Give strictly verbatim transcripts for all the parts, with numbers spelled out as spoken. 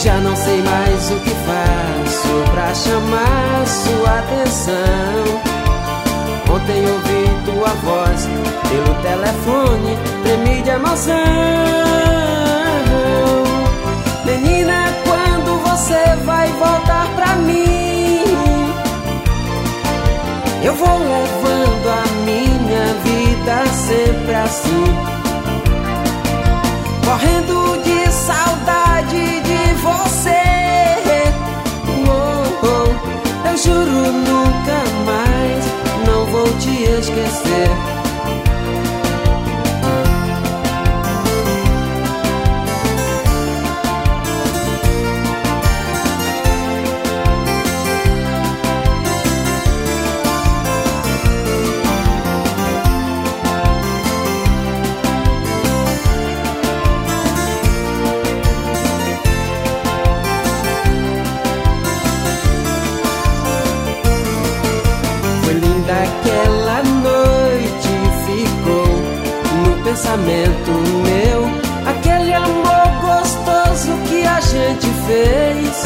já não sei mais o que faço pra chamar sua atenção. Ontem ouvi tua voz pelo telefone, tremi de emoção. Menina, quando você vai voltar pra mim? Eu vou levando a minha vida sempre assim, morrendo de saudade de você. Oh, oh, eu juro nunca mais não vou te esquecer. Aquela noite ficou no pensamento meu, aquele amor gostoso que a gente fez.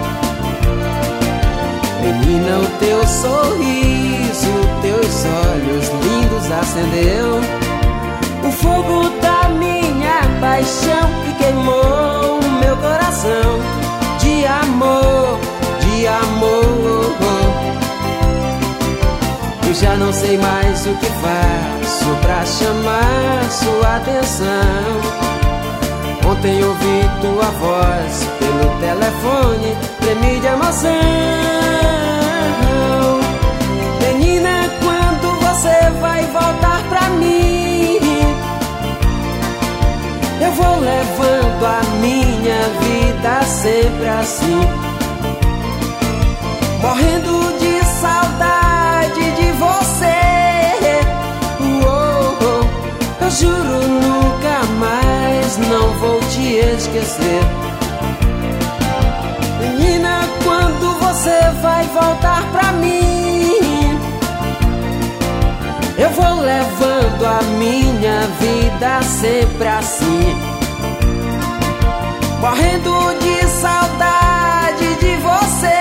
Menina, o teu sorriso, teus olhos lindos acendeu o fogo da minha paixão que queimou o meu coração de amor, de amor. Já não sei mais o que faço pra chamar sua atenção. Ontem ouvi tua voz pelo telefone, tremi de emoção. Menina, quando você vai voltar pra mim? Eu vou levando a minha vida sempre assim, morrendo de saudade de você. Oh, oh, eu juro nunca mais não vou te esquecer. Menina, quando você vai voltar pra mim? Eu vou levando a minha vida sempre assim, morrendo de saudade de você.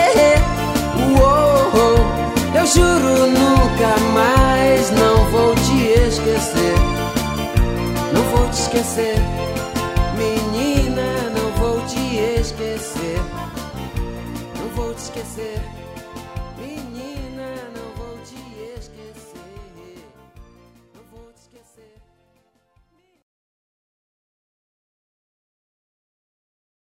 Eu juro nunca mais não vou te esquecer. Não vou te esquecer, menina, não vou te esquecer. Não vou te esquecer.